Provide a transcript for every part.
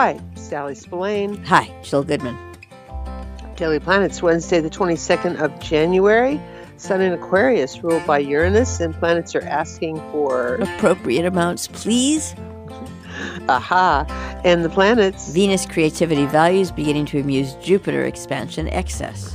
Hi, Sally Spillane. Hi, Jill Goodman. Daily Planets, Wednesday, the 22nd of January. Sun in Aquarius, ruled by Uranus, and planets are asking for appropriate amounts, please. Aha. And the planets. Venus creativity values beginning to amuse Jupiter expansion excess.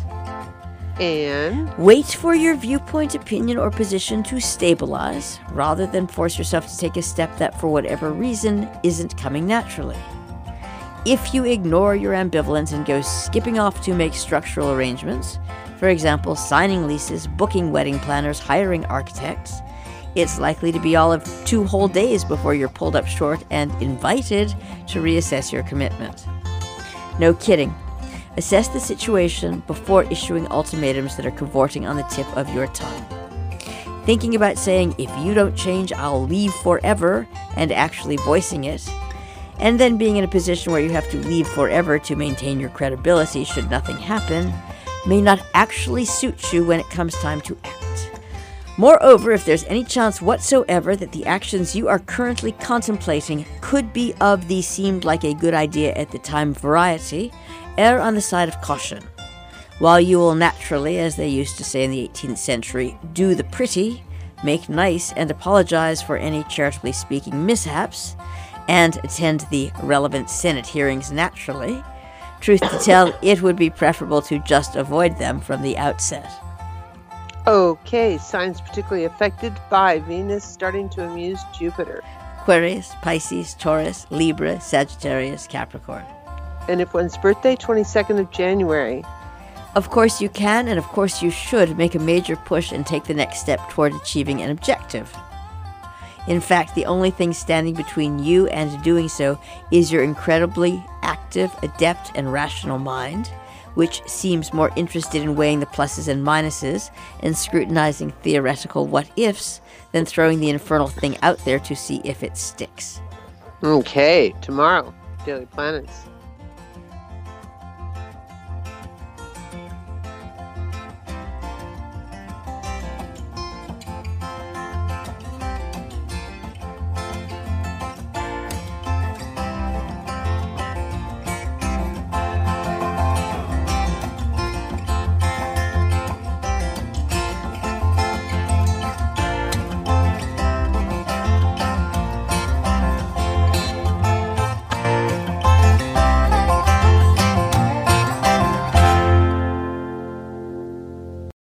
And wait for your viewpoint, opinion, or position to stabilize, rather than force yourself to take a step that, for whatever reason, isn't coming naturally. If you ignore your ambivalence and go skipping off to make structural arrangements, for example, signing leases, booking wedding planners, hiring architects, it's likely to be all of 2 whole days before you're pulled up short and invited to reassess your commitment. No kidding. Assess the situation before issuing ultimatums that are cavorting on the tip of your tongue. Thinking about saying, if you don't change, I'll leave forever, and actually voicing it, and then being in a position where you have to leave forever to maintain your credibility should nothing happen, may not actually suit you when it comes time to act. Moreover, if there's any chance whatsoever that the actions you are currently contemplating could be of the seemed like a good idea at the time variety, err on the side of caution. While you will naturally, as they used to say in the 18th century, do the pretty, make nice, and apologize for any charitably speaking mishaps, and attend the relevant Senate hearings naturally, truth to tell, it would be preferable to just avoid them from the outset. Okay, signs particularly affected by Venus starting to amuse Jupiter. Aquarius, Pisces, Taurus, Libra, Sagittarius, Capricorn. And if one's birthday, 22nd of January. Of course you can, and of course you should, make a major push and take the next step toward achieving an objective. In fact, the only thing standing between you and doing so is your incredibly active, adept, and rational mind, which seems more interested in weighing the pluses and minuses and scrutinizing theoretical what-ifs than throwing the infernal thing out there to see if it sticks. Okay, tomorrow, Daily Planets.